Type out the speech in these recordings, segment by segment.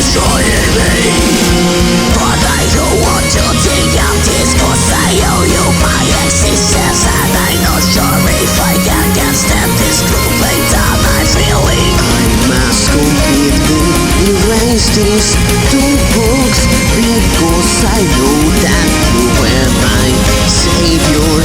destroying me. But I don't want to think of this, 'cause I owe you my existence, and I'm not sure if I can stand this grueling that I'm feeling. I must completely erase these two books, because I know that you were my savior.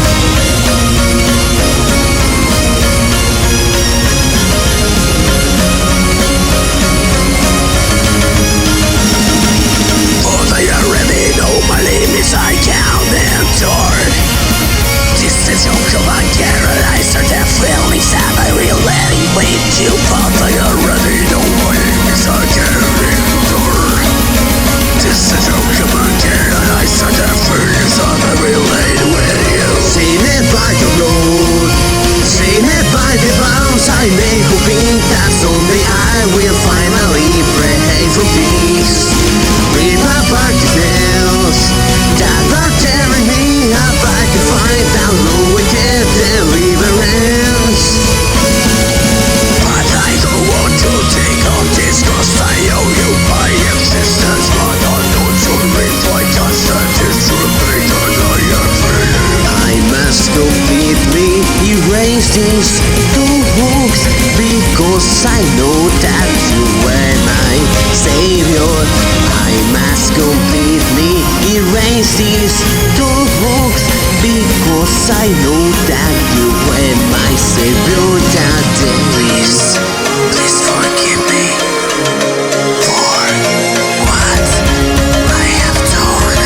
But I already know my limits, I can't endure. This is your command, and I start the feelings that I really with you. But I already know my limits, I can't endure. This is your command, and I start the feelings that I relate with you. Save me by the road, save me by the bounds I make, hoping that someday I will finally pray for peace. Rip apart the veils that are tearing me apart to find out no wicked deliverance. But I don't want to take on this, 'cause I owe you my existence. But I'm not sure if I can stand this truly that I am feeling. I must completely erase these two books, because I know that you were my savior. I must completely erase these two books, because I know that you were my savior. That Please forgive me for what I have done.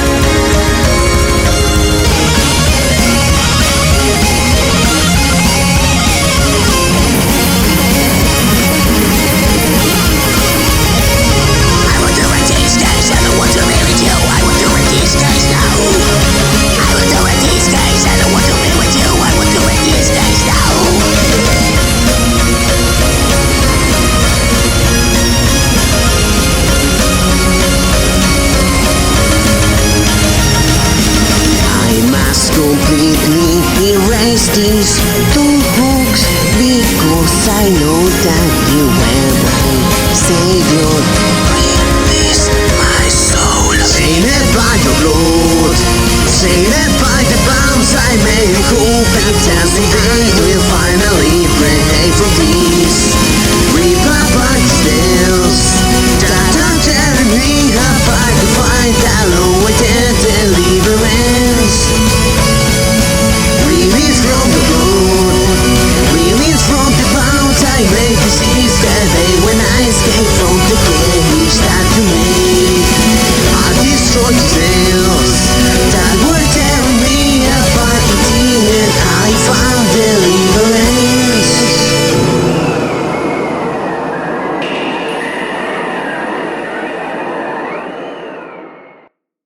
I will do it these days, I don't want to be with you. I will do it these days now. I will do it these days, I don't want to be with you. I will do it these days now. I must completely erase these two books, because I know that you were my savior. Release my soul. Saved by your blood, saved by the bounds I made, hope that someday will finally break from